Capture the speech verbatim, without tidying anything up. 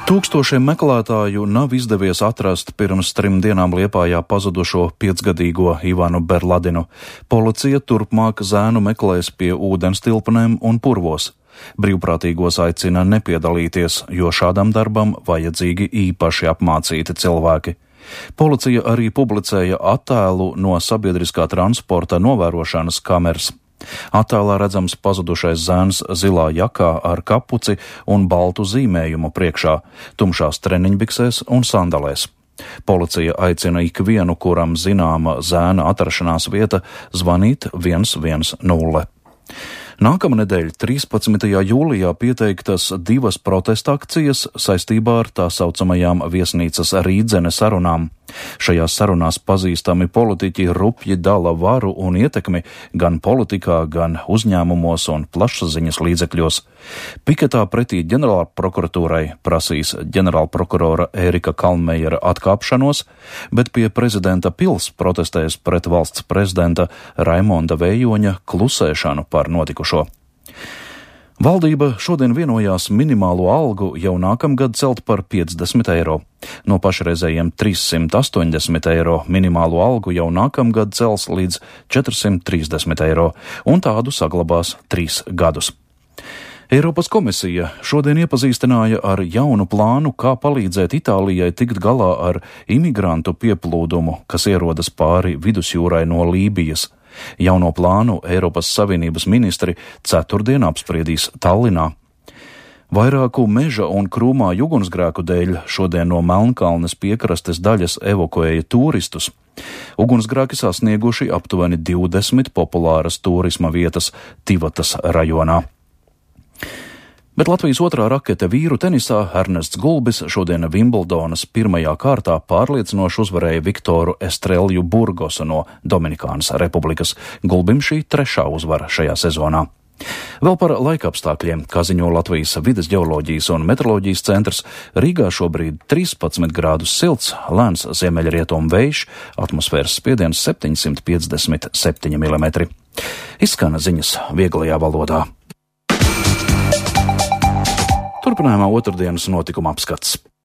Tūkstošiem meklētāju nav izdevies atrast pirms trim dienām Liepājā pazudušo piecgadīgo Ivanu Berladinu. Policija turpmāk zēnu meklēs pie ūdenstilpnēm un purvos. Brīvprātīgos aicina nepiedalīties, jo šādam darbam vajadzīgi īpaši apmācīti cilvēki. Policija arī publicēja attēlu no sabiedriskā transporta novērošanas kameras. Attēlā redzams pazudušais zēns zilā jakā ar kapuci un baltu zīmējumu priekšā, tumšās treniņbiksēs un sandalēs. Policija aicina ikvienu, kuram zināma zēna atrašanās vieta, zvanīt viens viens nulle. Nākamnedēļ, trīspadsmitajā jūlijā, pieteiktas divas protesta akcijas saistībā ar tā saucamajām viesnīcas Rīdzene sarunām. Šajās sarunās pazīstami politiķi rupji dala varu un ietekmi gan politikā, gan uzņēmumos un plašsaziņas līdzekļos. Piketā pretī ģenerālprokuratūrai prasīs ģenerālprokurora Ērika Kalnmejera atkāpšanos, bet pie prezidenta pils protestēs pret valsts prezidenta Raimonda Vējoņa klusēšanu par notikušo. Valdība šodien vienojās minimālo algu jau nākamgad celt par piecdesmit eiro. No pašreizējiem trīssimt astoņdesmit eiro minimālo algu jau nākamgad cels līdz četrsimt trīsdesmit eiro, un tādu saglabās trīs gadus. Eiropas komisija šodien iepazīstināja ar jaunu plānu, kā palīdzēt Itālijai tikt galā ar imigrantu pieplūdumu, kas ierodas pāri vidusjūrai no Lībijas. Jauno plānu Eiropas Savienības ministri ceturtdien apspriedīs Tallinā. Vairāku meža un krūmāju ugunsgrēku dēļ šodien no Melnkalnes piekrastes daļas evakuēja turistus. Ugunsgrēki sasnieguši aptuveni divdesmit populāras turisma vietas Tivatas rajonā. Bet Latvijas otrā rakete vīru tenisā Ernests Gulbis šodien Vimbldonas pirmajā kārtā pārliecinoši uzvarēja Viktoru Estrelju Burgosu no Dominikānas Republikas. Gulbim šī trešā uzvara šajā sezonā. Vēl par laikapstākļiem, kā ziņo Latvijas vides ģeoloģijas un meteoroloģijas centrs, Rīgā šobrīd trīspadsmit grādus silts, lēns ziemeļrietumu vējš, atmosfēras spiediens septiņsimt piecdesmit septiņi milimetri. Izskan ziņas vieglajā valodā. Turpinājumā otrdienas notikuma apskats.